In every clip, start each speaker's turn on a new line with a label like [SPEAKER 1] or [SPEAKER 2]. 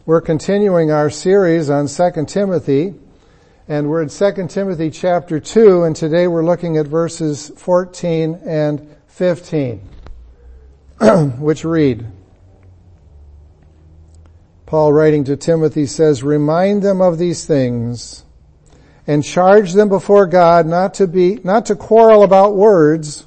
[SPEAKER 1] We're continuing our series on 2 Timothy, and we're in 2 Timothy chapter 2, and today we're looking at verses 14 and 15, which read, Paul writing to Timothy says, "Remind them of these things, and charge them before God not to quarrel about words,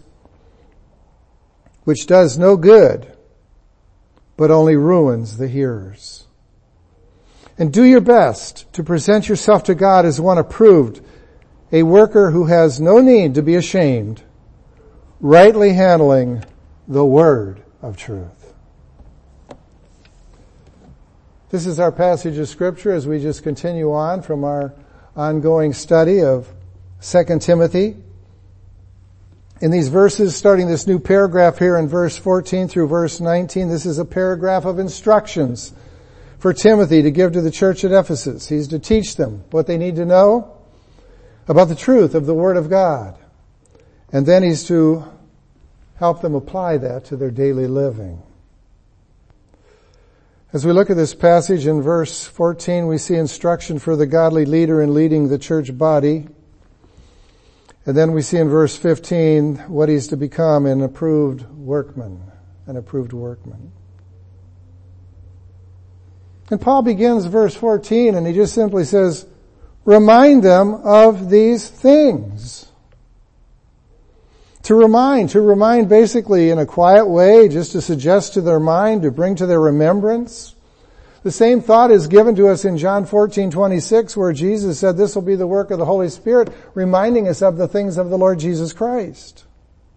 [SPEAKER 1] which does no good, but only ruins the hearers. And do your best to present yourself to God as one approved, a worker who has no need to be ashamed, rightly handling the word of truth." This is our passage of Scripture as we just continue on from our ongoing study of 2 Timothy. In these verses, starting this new paragraph here in verse 14 through verse 19, this is a paragraph of instructions for Timothy to give to the church at Ephesus. He's to teach them what they need to know about the truth of the Word of God. And then he's to help them apply that to their daily living. As we look at this passage in verse 14, we see instruction for the godly leader in leading the church body. And then we see in verse 15 what he's to become, an approved workman. And Paul begins verse 14 and he just simply says, remind them of these things. To remind basically in a quiet way, just to suggest to their mind, to bring to their remembrance. The same thought is given to us in John 14:26, where Jesus said this will be the work of the Holy Spirit, reminding us of the things of the Lord Jesus Christ.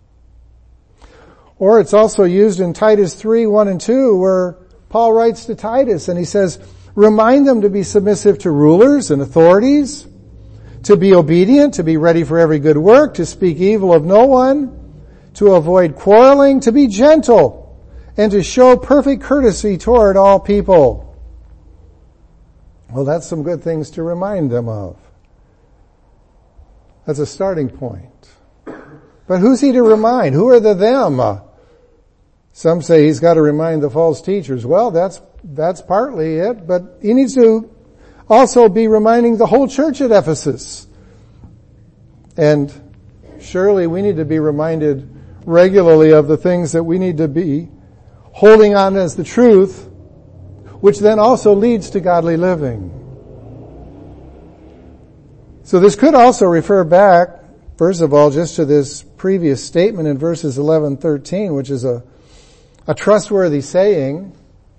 [SPEAKER 1] Or it's also used in Titus 3:1 and 2, where Paul writes to Titus and he says, remind them to be submissive to rulers and authorities, to be obedient, to be ready for every good work, to speak evil of no one, to avoid quarreling, to be gentle, and to show perfect courtesy toward all people. Well, that's some good things to remind them of. That's a starting point. But who's he to remind? Who are the them? Some say he's got to remind the false teachers. Well, that's partly it, but he needs to also be reminding the whole church at Ephesus. And surely we need to be reminded regularly of the things that we need to be holding on as the truth, which then also leads to godly living. So this could also refer back, first of all, just to this previous statement in verses 11-13, which is a trustworthy saying.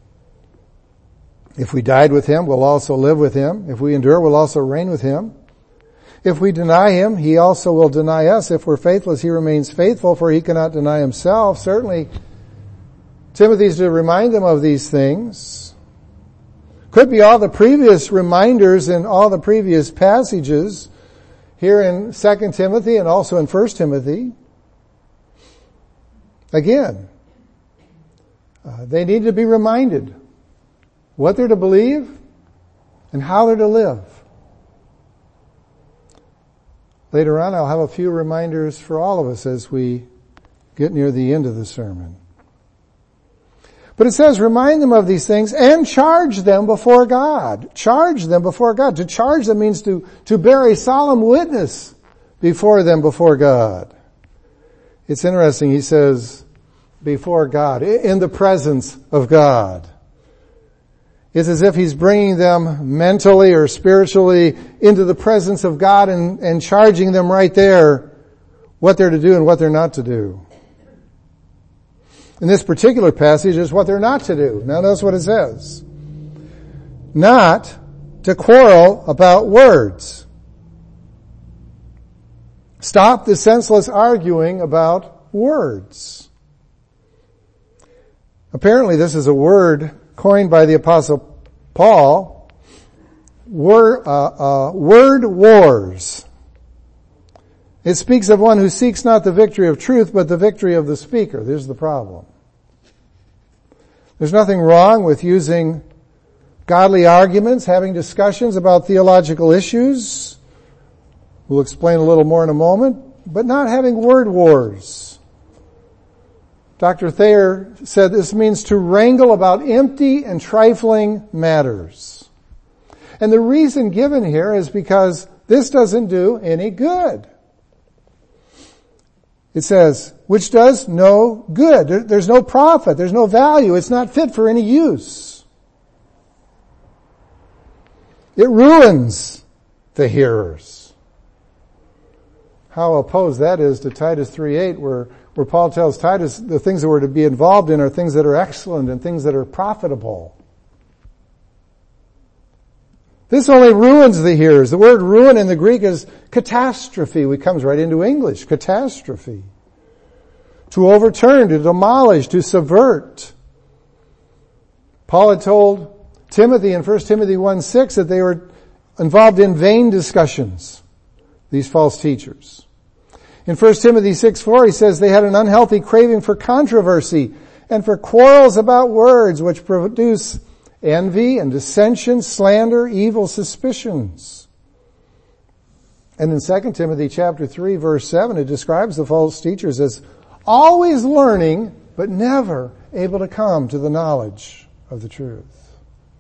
[SPEAKER 1] If we died with him, we'll also live with him. If we endure, we'll also reign with him. If we deny him, he also will deny us. If we're faithless, he remains faithful, for he cannot deny himself. Certainly, Timothy's to remind them of these things. Could be all the previous reminders in all the previous passages here in 2 Timothy and also in 1 Timothy. Again, they need to be reminded what they're to believe and how they're to live. Later on, I'll have a few reminders for all of us as we get near the end of the sermon. But it says, remind them of these things and charge them before God. Charge them before God. To charge them means to bear a solemn witness before them before God. It's interesting, he says, before God, in the presence of God. It's as if he's bringing them mentally or spiritually into the presence of God and charging them right there what they're to do and what they're not to do. In this particular passage is what they're not to do. Now notice what it says. Not to quarrel about words. Stop the senseless arguing about words. Apparently this is a word coined by the Apostle Paul. Word wars. It speaks of one who seeks not the victory of truth, but the victory of the speaker. There's the problem. There's nothing wrong with using godly arguments, having discussions about theological issues. We'll explain a little more in a moment, but not having word wars. Dr. Thayer said this means to wrangle about empty and trifling matters. And the reason given here is because this doesn't do any good. It says, which does no good. There's no profit. There's no value. It's not fit for any use. It ruins the hearers. How opposed that is to Titus 3:8, where Paul tells Titus the things that we're to be involved in are things that are excellent and things that are profitable. This only ruins the hearers. The word ruin in the Greek is catastrophe. It comes right into English. Catastrophe. To overturn, to demolish, to subvert. Paul had told Timothy in 1 Timothy 1:6 that they were involved in vain discussions, these false teachers. In 1 Timothy 6:4 he says they had an unhealthy craving for controversy and for quarrels about words which produce envy and dissension, slander, evil suspicions. And in 2 Timothy chapter 3 verse 7, it describes the false teachers as always learning, but never able to come to the knowledge of the truth.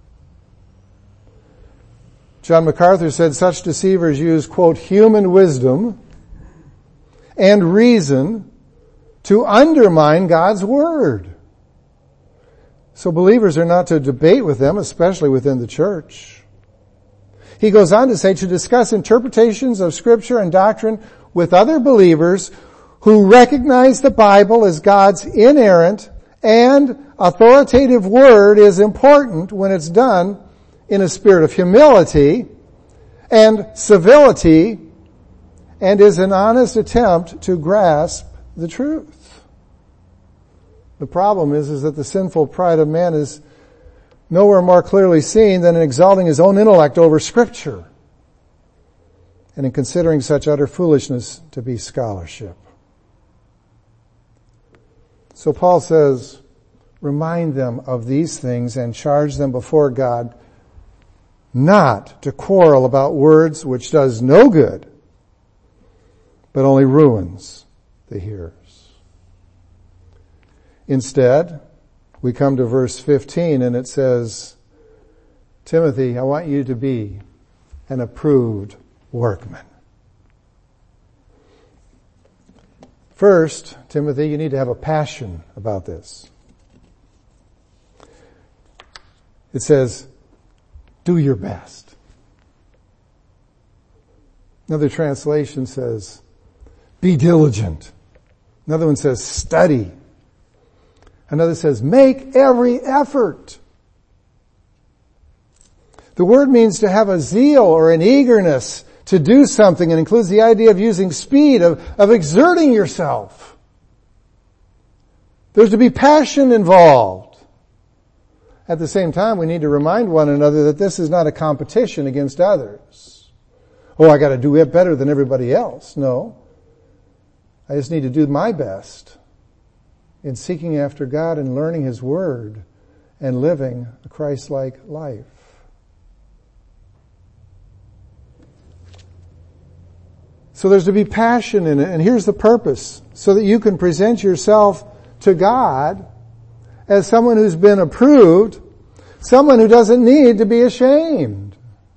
[SPEAKER 1] John MacArthur said such deceivers use, quote, human wisdom and reason to undermine God's word. So believers are not to debate with them, especially within the church. He goes on to say to discuss interpretations of Scripture and doctrine with other believers who recognize the Bible as God's inerrant and authoritative word is important when it's done in a spirit of humility and civility and is an honest attempt to grasp the truth. The problem is that the sinful pride of man is nowhere more clearly seen than in exalting his own intellect over Scripture and in considering such utter foolishness to be scholarship. So Paul says, remind them of these things and charge them before God not to quarrel about words which does no good, but only ruins the hearers. Instead, we come to verse 15 and it says, Timothy, I want you to be an approved workman. First, Timothy, you need to have a passion about this. It says, do your best. Another translation says, be diligent. Another one says, study. Another says, make every effort. The word means to have a zeal or an eagerness to do something and includes the idea of using speed, of exerting yourself. There's to be passion involved. At the same time, we need to remind one another that this is not a competition against others. Oh, I got to do it better than everybody else. No. I just need to do my best in seeking after God and learning His Word and living a Christ-like life. So there's to be passion in it, and here's the purpose, so that you can present yourself to God as someone who's been approved, someone who doesn't need to be ashamed.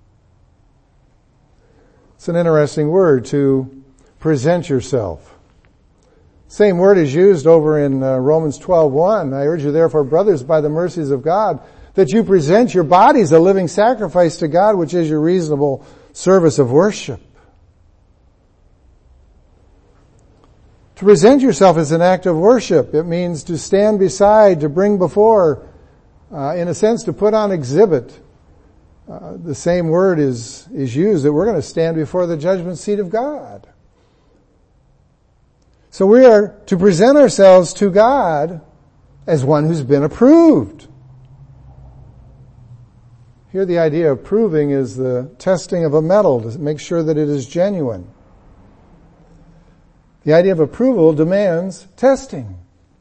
[SPEAKER 1] It's an interesting word, to present yourself. Same word is used over in Romans 12:1. I urge you therefore, brothers, by the mercies of God, that you present your bodies a living sacrifice to God, which is your reasonable service of worship. To present yourself is an act of worship. It means to stand beside, to bring before, in a sense, to put on exhibit. The same word is used that we're going to stand before the judgment seat of God. So we are to present ourselves to God as one who's been approved. Here the idea of proving is the testing of a metal to make sure that it is genuine. The idea of approval demands testing.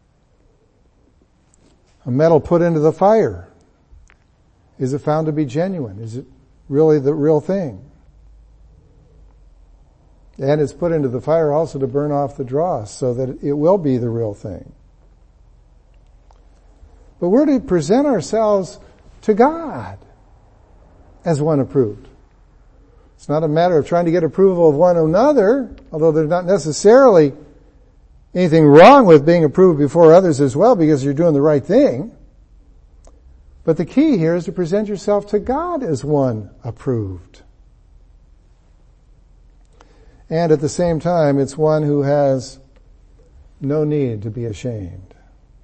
[SPEAKER 1] A metal put into the fire. Is it found to be genuine? Is it really the real thing? And it's put into the fire also to burn off the dross so that it will be the real thing. But we're to present ourselves to God as one approved. It's not a matter of trying to get approval of one another, although there's not necessarily anything wrong with being approved before others as well, because you're doing the right thing. But the key here is to present yourself to God as one approved. And at the same time, it's one who has no need to be ashamed.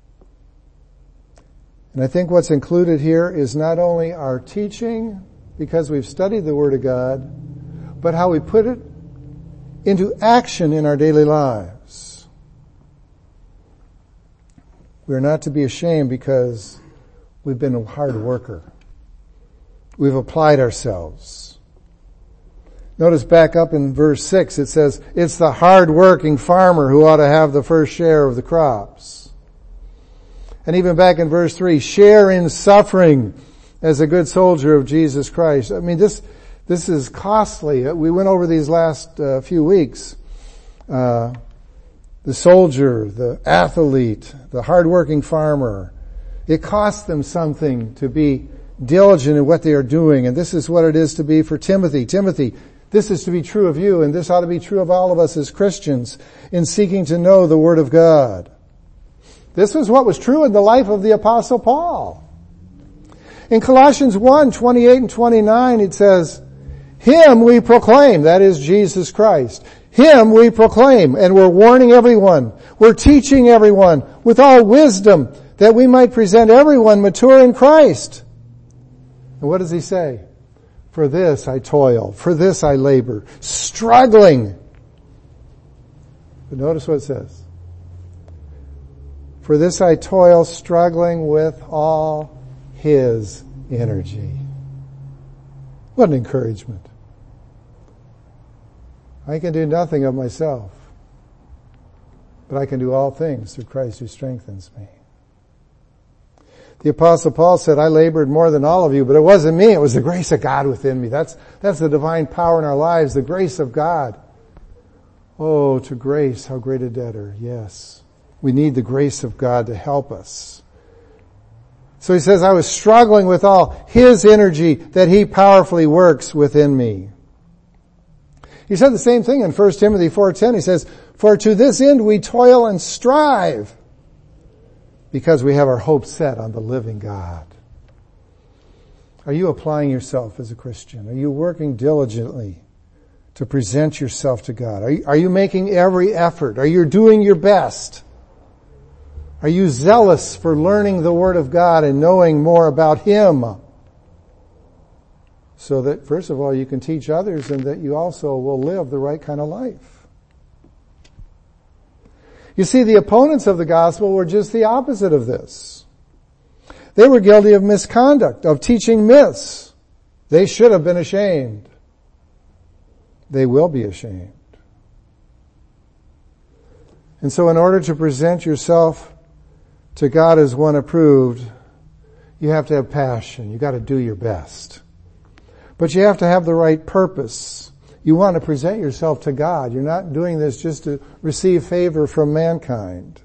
[SPEAKER 1] And I think what's included here is not only our teaching, because we've studied the Word of God, but how we put it into action in our daily lives. We're not to be ashamed because we've been a hard worker. We've applied ourselves. Notice back up in verse 6, it says, it's the hard-working farmer who ought to have the first share of the crops. And even back in verse 3, share in suffering as a good soldier of Jesus Christ. I mean, this is costly. We went over these last few weeks. The soldier, the athlete, the hard-working farmer. It costs them something to be diligent in what they are doing. And this is what it is to be for Timothy. Timothy, this is to be true of you, and this ought to be true of all of us as Christians in seeking to know the Word of God. This is what was true in the life of the Apostle Paul. In Colossians 1:28 and 29, it says, Him we proclaim, that is Jesus Christ. Him we proclaim, and we're warning everyone, we're teaching everyone with all wisdom, that we might present everyone mature in Christ. And what does he say? For this I toil, for this I labor, struggling. But notice what it says. For this I toil, struggling with all his energy. What an encouragement. I can do nothing of myself, but I can do all things through Christ who strengthens me. The Apostle Paul said, I labored more than all of you, but it wasn't me, it was the grace of God within me. That's the divine power in our lives, the grace of God. Oh, to grace, how great a debtor. Yes. We need the grace of God to help us. So he says, I was struggling with all his energy that he powerfully works within me. He said the same thing in 1 Timothy 4:10. He says, for to this end we toil and strive, because we have our hope set on the living God. Are you applying yourself as a Christian? Are you working diligently to present yourself to God? Are you making every effort? Are you doing your best? Are you zealous for learning the Word of God and knowing more about Him? So that, first of all, you can teach others and that you also will live the right kind of life. You see, the opponents of the gospel were just the opposite of this. They were guilty of misconduct, of teaching myths. They should have been ashamed. They will be ashamed. And so in order to present yourself to God as one approved, you have to have passion. You got to do your best. But you have to have the right purpose. You want to present yourself to God. You're not doing this just to receive favor from mankind.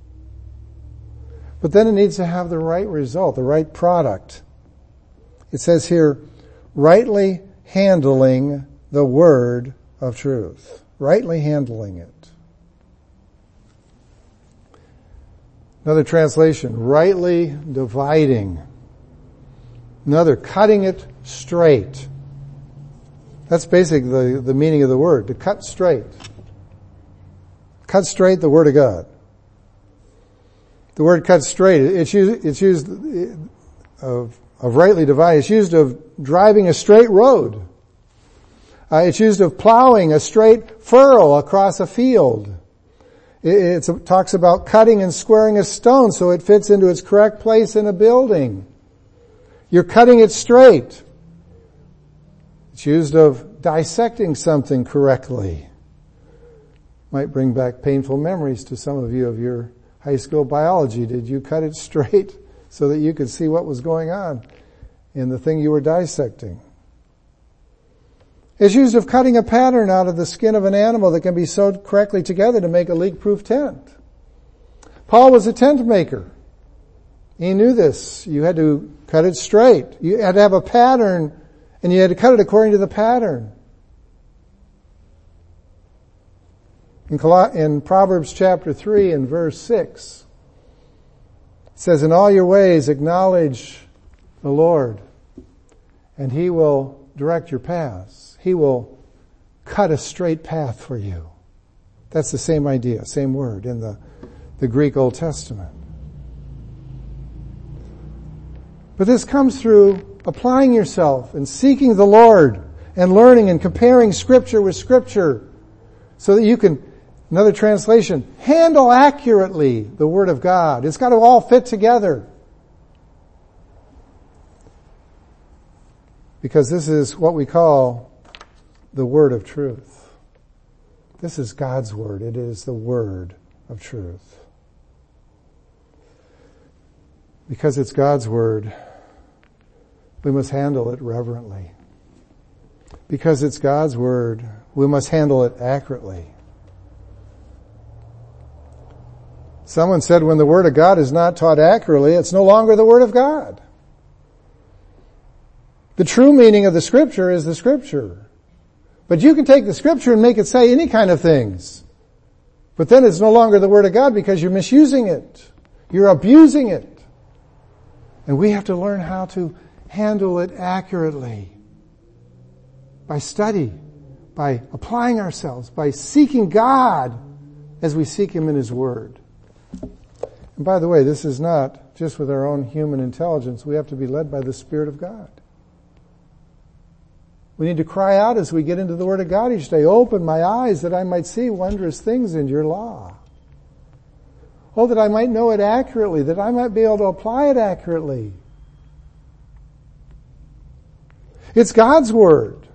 [SPEAKER 1] But then it needs to have the right result, the right product. It says here, rightly handling the word of truth. Rightly handling it. Another translation, rightly dividing. Another, cutting it straight. That's basically the meaning of the word, to cut straight. Cut straight the Word of God. The word cut straight, it's used of rightly dividing. It's used of driving a straight road. It's used of plowing a straight furrow across a field. It talks about cutting and squaring a stone so it fits into its correct place in a building. You're cutting it straight. It's used of dissecting something correctly. Might bring back painful memories to some of you of your high school biology. Did you cut it straight so that you could see what was going on in the thing you were dissecting? It's used of cutting a pattern out of the skin of an animal that can be sewed correctly together to make a leak-proof tent. Paul was a tent maker. He knew this. You had to cut it straight. You had to have a pattern, and you had to cut it according to the pattern. In Proverbs chapter 3 and verse 6, it says, "In all your ways acknowledge the Lord, and He will direct your paths." He will cut a straight path for you. That's the same idea, same word in the Greek Old Testament. But this comes through applying yourself and seeking the Lord and learning and comparing Scripture with Scripture so that you can, another translation, handle accurately the Word of God. It's got to all fit together. Because this is what we call the Word of truth. This is God's Word. It is the Word of truth. Because it's God's Word, we must handle it reverently. Because it's God's Word, we must handle it accurately. Someone said when the Word of God is not taught accurately, it's no longer the Word of God. The true meaning of the Scripture is the Scripture. But you can take the Scripture and make it say any kind of things. But then it's no longer the Word of God because you're misusing it. You're abusing it. And we have to learn how to handle it accurately. By study, by applying ourselves, by seeking God as we seek Him in His Word. And by the way, this is not just with our own human intelligence. We have to be led by the Spirit of God. We need to cry out as we get into the Word of God each day, "Open my eyes that I might see wondrous things in your law." Oh, that I might know it accurately, that I might be able to apply it accurately. It's God's Word.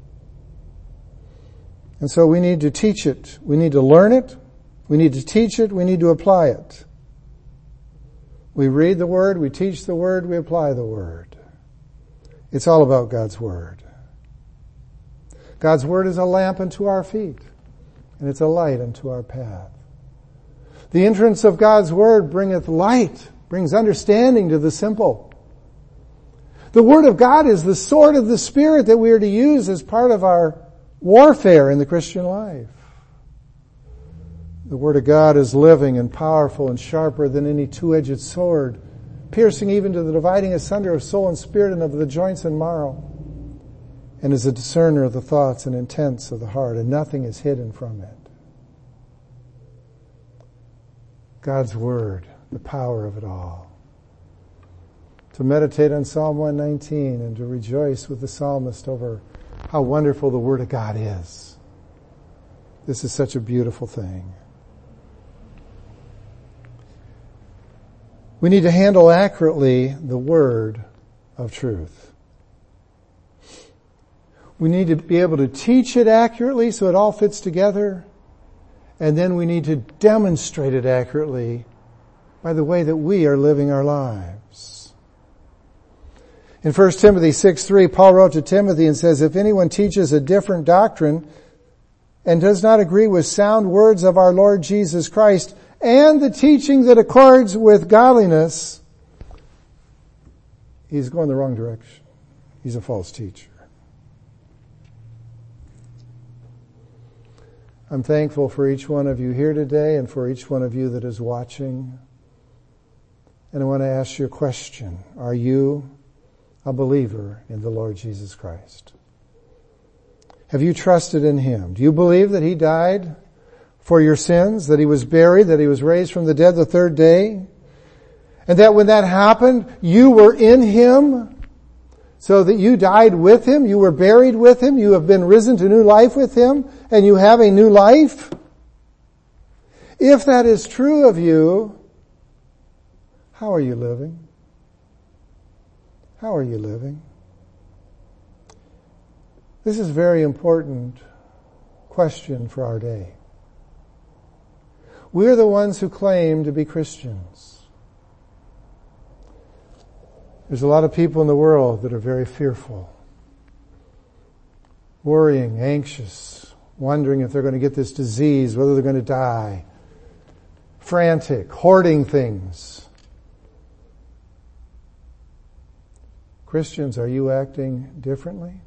[SPEAKER 1] And so we need to teach it. We need to learn it. We need to teach it. We need to apply it. We read the Word, we teach the Word, we apply the Word. It's all about God's Word. God's Word is a lamp unto our feet, and it's a light unto our path. The entrance of God's Word bringeth light, brings understanding to the simple. The Word of God is the sword of the Spirit that we are to use as part of our warfare in the Christian life. The Word of God is living and powerful and sharper than any two-edged sword, piercing even to the dividing asunder of soul and spirit and of the joints and marrow, and is a discerner of the thoughts and intents of the heart, and nothing is hidden from it. God's Word, the power of it all. To meditate on Psalm 119 and to rejoice with the psalmist over how wonderful the Word of God is. This is such a beautiful thing. We need to handle accurately the Word of truth. We need to be able to teach it accurately so it all fits together. And then we need to demonstrate it accurately by the way that we are living our lives. In 1 Timothy 6:3, Paul wrote to Timothy and says, "If anyone teaches a different doctrine and does not agree with sound words of our Lord Jesus Christ and the teaching that accords with godliness, he's going the wrong direction. He's a false teacher." I'm thankful for each one of you here today and for each one of you that is watching. And I want to ask you a question. Are you a believer in the Lord Jesus Christ? Have you trusted in Him? Do you believe that He died for your sins, that He was buried, that He was raised from the dead the third day? And that when that happened, you were in Him, so that you died with Him, you were buried with Him, you have been risen to new life with Him, and you have a new life? If that is true of you, how are you living? How are you living? This is a very important question for our day. We're the ones who claim to be Christians. There's a lot of people in the world that are very fearful, worrying, anxious, wondering if they're going to get this disease, whether they're going to die, frantic, hoarding things. Christians, are you acting differently?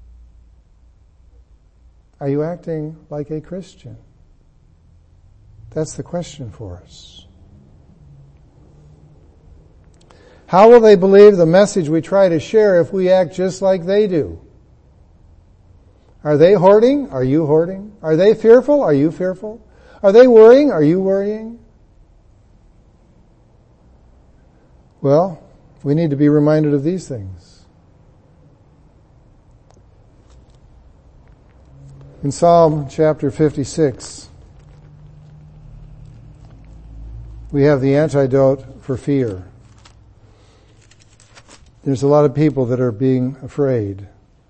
[SPEAKER 1] Are you acting like a Christian? That's the question for us. How will they believe the message we try to share if we act just like they do? Are they hoarding? Are you hoarding? Are they fearful? Are you fearful? Are they worrying? Are you worrying? Well, we need to be reminded of these things. In Psalm chapter 56, we have the antidote for fear. There's a lot of people that are being afraid.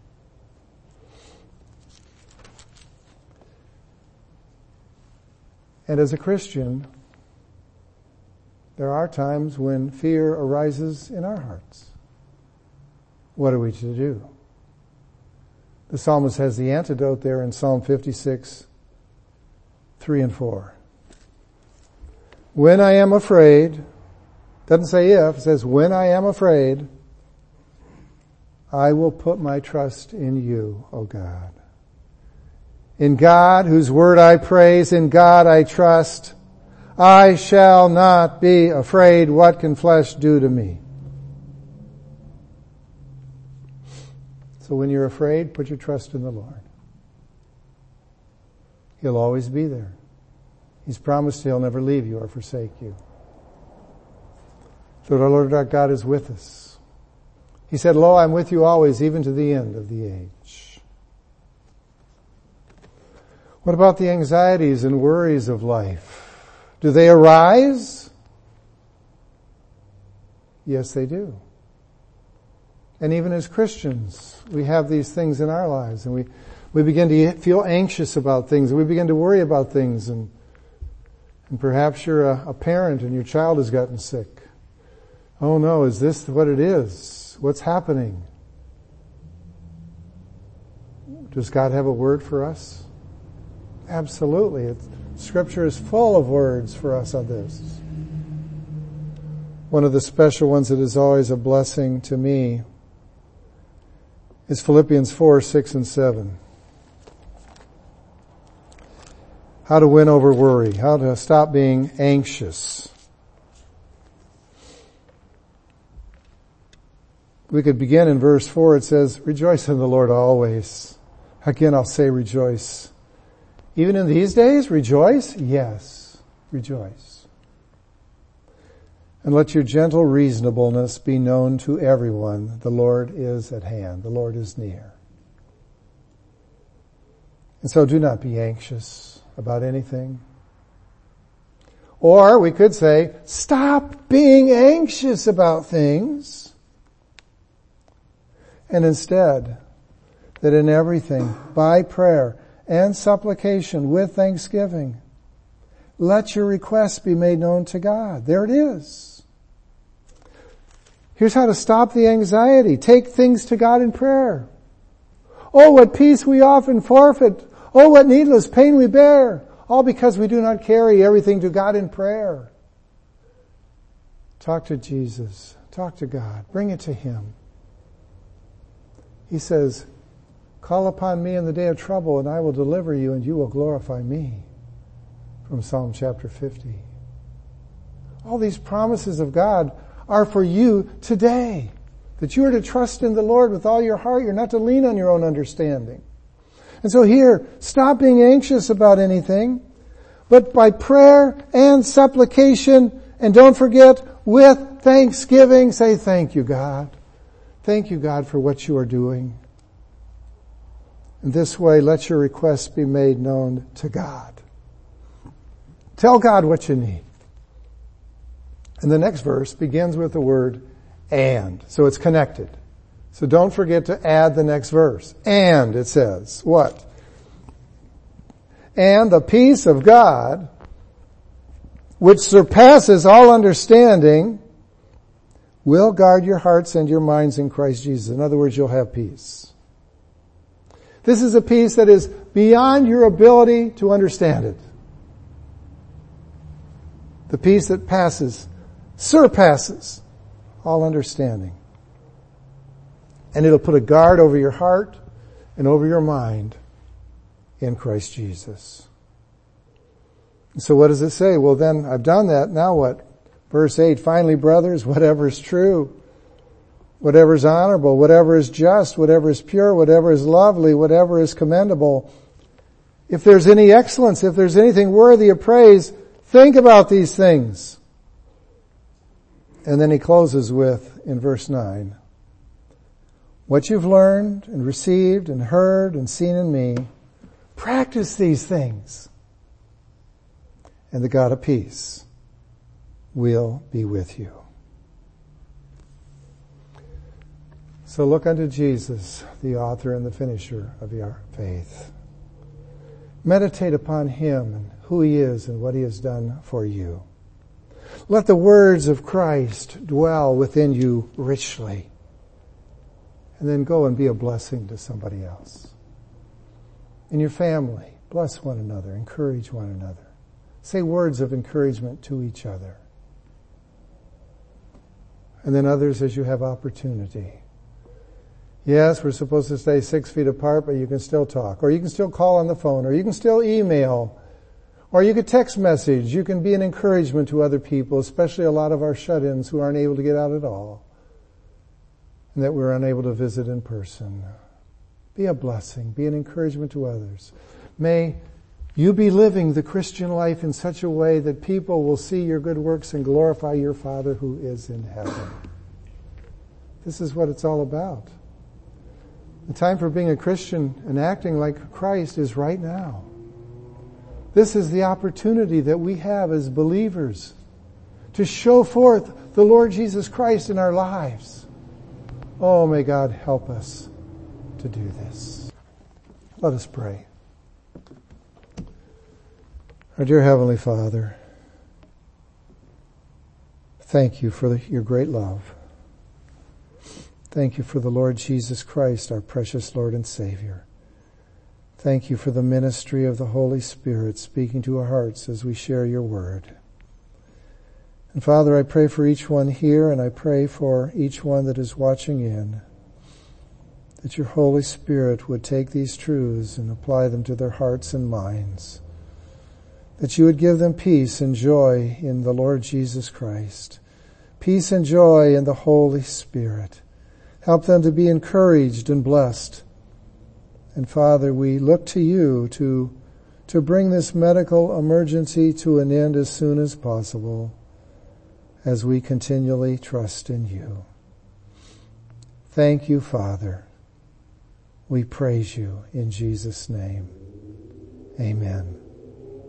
[SPEAKER 1] And as a Christian, there are times when fear arises in our hearts. What are we to do? The psalmist has the antidote there in Psalm 56, 3 and 4. When I am afraid, doesn't say if, it says when I am afraid, I will put my trust in you, O God. In God, whose word I praise, in God I trust. I shall not be afraid. What can flesh do to me? So when you're afraid, put your trust in the Lord. He'll always be there. He's promised He'll never leave you or forsake you. So the Lord our God is with us. He said, Lo, I'm with you always, even to the end of the age. What about the anxieties and worries of life? Do they arise? Yes, they do. And even as Christians, we have these things in our lives, and we begin to feel anxious about things, and we begin to worry about things, and perhaps you're a parent and your child has gotten sick. Oh no, is this what it is? What's happening? Does God have a word for us? Absolutely. Scripture is full of words for us on this. One of the special ones that is always a blessing to me is Philippians 4, 6 and 7. How to win over worry. How to stop being anxious. We could begin in verse 4. It says, rejoice in the Lord always. Again, I'll say rejoice. Even in these days, rejoice? Yes, rejoice. And let your gentle reasonableness be known to everyone. The Lord is at hand. The Lord is near. And so do not be anxious about anything. Or we could say, stop being anxious about things. And instead, that in everything, by prayer and supplication with thanksgiving, let your requests be made known to God. There it is. Here's how to stop the anxiety. Take things to God in prayer. Oh, what peace we often forfeit. Oh, what needless pain we bear. All because we do not carry everything to God in prayer. Talk to Jesus. Talk to God. Bring it to Him. He says, call upon me in the day of trouble and I will deliver you and you will glorify me. From Psalm chapter 50. All these promises of God are for you today. That you are to trust in the Lord with all your heart. You're not to lean on your own understanding. And so here, stop being anxious about anything, but by prayer and supplication, and don't forget, with thanksgiving, say thank you, God. Thank you, God, for what you are doing. In this way, let your requests be made known to God. Tell God what you need. And the next verse begins with the word and. So it's connected. So don't forget to add the next verse. And it says, what? And the peace of God, which surpasses all understanding, will guard your hearts and your minds in Christ Jesus. In other words, you'll have peace. This is a peace that is beyond your ability to understand it. The peace that surpasses all understanding. And it'll put a guard over your heart and over your mind in Christ Jesus. So what does it say? Well, then I've done that. Now what? Verse 8, finally, brothers, whatever is true, whatever is honorable, whatever is just, whatever is pure, whatever is lovely, whatever is commendable, if there's any excellence, if there's anything worthy of praise, think about these things. And then he closes with, in verse 9, what you've learned and received and heard and seen in me, practice these things. And the God of peace will be with you. So look unto Jesus, the author and the finisher of your faith. Meditate upon him and who he is and what he has done for you. Let the words of Christ dwell within you richly. And then go and be a blessing to somebody else. In your family, bless one another, encourage one another. Say words of encouragement to each other. And then others as you have opportunity. Yes, we're supposed to stay 6 feet apart, but you can still talk. Or you can still call on the phone. Or you can still email. Or you could text message. You can be an encouragement to other people, especially a lot of our shut-ins who aren't able to get out at all. And that we're unable to visit in person. Be a blessing. Be an encouragement to others. May you be living the Christian life in such a way that people will see your good works and glorify your Father who is in heaven. This is what it's all about. The time for being a Christian and acting like Christ is right now. This is the opportunity that we have as believers to show forth the Lord Jesus Christ in our lives. Oh, may God help us to do this. Let us pray. Our dear Heavenly Father, thank you for your great love. Thank you for the Lord Jesus Christ, our precious Lord and Savior. Thank you for the ministry of the Holy Spirit speaking to our hearts as we share your word. And Father, I pray for each one here, and I pray for each one that is watching in, that your Holy Spirit would take these truths and apply them to their hearts and minds, that you would give them peace and joy in the Lord Jesus Christ, peace and joy in the Holy Spirit. Help them to be encouraged and blessed. And Father, we look to you to bring this medical emergency to an end as soon as possible, as we continually trust in you. Thank you, Father. We praise you in Jesus' name. Amen.